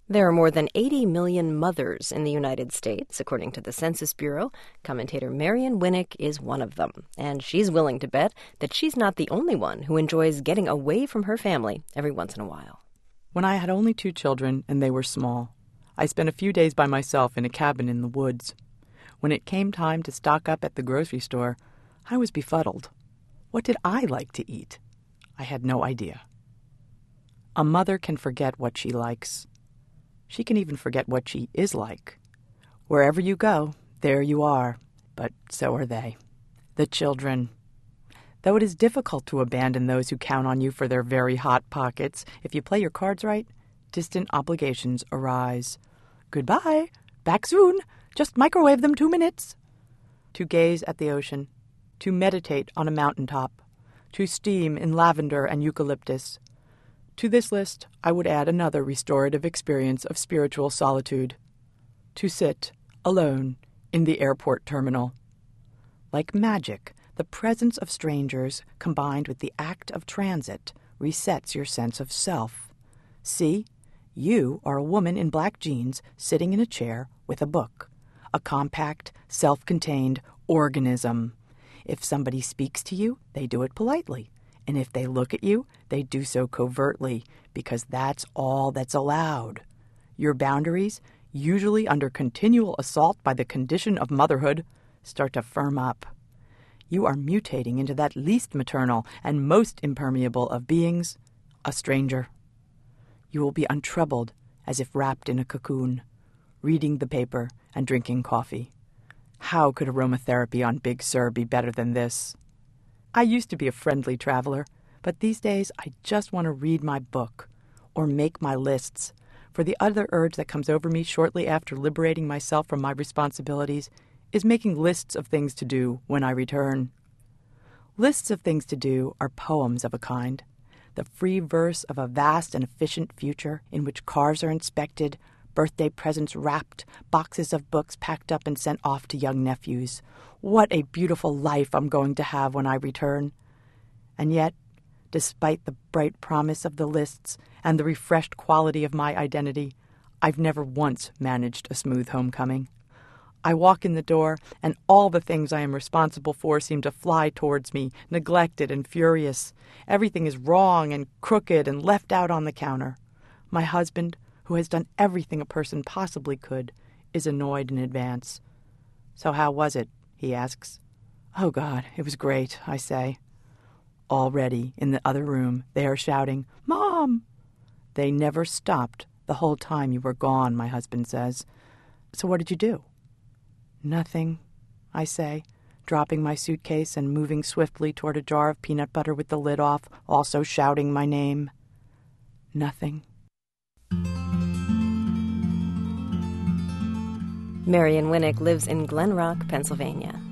There are more than 80 million mothers in the United States, according to the Census Bureau. Commentator Marian Winnick is one of them, and she's willing to bet that she's not the only one who enjoys getting away from her family every once in a while. When I had only 2 children and they were small, I spent a few days by myself in a cabin in the woods. When it came time to stock up at the grocery store, I was befuddled. What did I like to eat? I had no idea. A mother can forget what she likes. She can even forget what she is like. Wherever you go, there you are, but so are they. The children. Though it is difficult to abandon those who count on you for their very hot pockets, if you play your cards right, distant obligations arise. Goodbye. Back soon. Just microwave them 2 minutes. To gaze at the ocean. To meditate on a mountaintop. To steam in lavender and eucalyptus. To this list, I would add another restorative experience of spiritual solitude. To sit, alone, in the airport terminal. Like magic, the presence of strangers, combined with the act of transit, resets your sense of self. See, you are a woman in black jeans sitting in a chair with a book. A compact, self-contained organism. If somebody speaks to you, they do it politely. And if they look at you, they do so covertly, because that's all that's allowed. Your boundaries, usually under continual assault by the condition of motherhood, start to firm up. You are mutating into that least maternal and most impermeable of beings, a stranger. You will be untroubled, as if wrapped in a cocoon, reading the paper and drinking coffee. How could aromatherapy on Big Sur be better than this? I used to be a friendly traveler, but these days I just want to read my book or make my lists, for the other urge that comes over me shortly after liberating myself from my responsibilities is making lists of things to do when I return. Lists of things to do are poems of a kind, the free verse of a vast and efficient future in which cars are inspected, birthday presents wrapped, boxes of books packed up and sent off to young nephews. What a beautiful life I'm going to have when I return. And yet, despite the bright promise of the lists and the refreshed quality of my identity, I've never once managed a smooth homecoming. I walk in the door, and all the things I am responsible for seem to fly towards me, neglected and furious. Everything is wrong and crooked and left out on the counter. My husband, who has done everything a person possibly could, is annoyed in advance. So how was it? He asks. Oh, God, it was great, I say. Already, in the other room, they are shouting, Mom! They never stopped the whole time you were gone, my husband says. So what did you do? Nothing, I say, dropping my suitcase and moving swiftly toward a jar of peanut butter with the lid off, also shouting my name. Nothing. Marian Winnick lives in Glen Rock, Pennsylvania.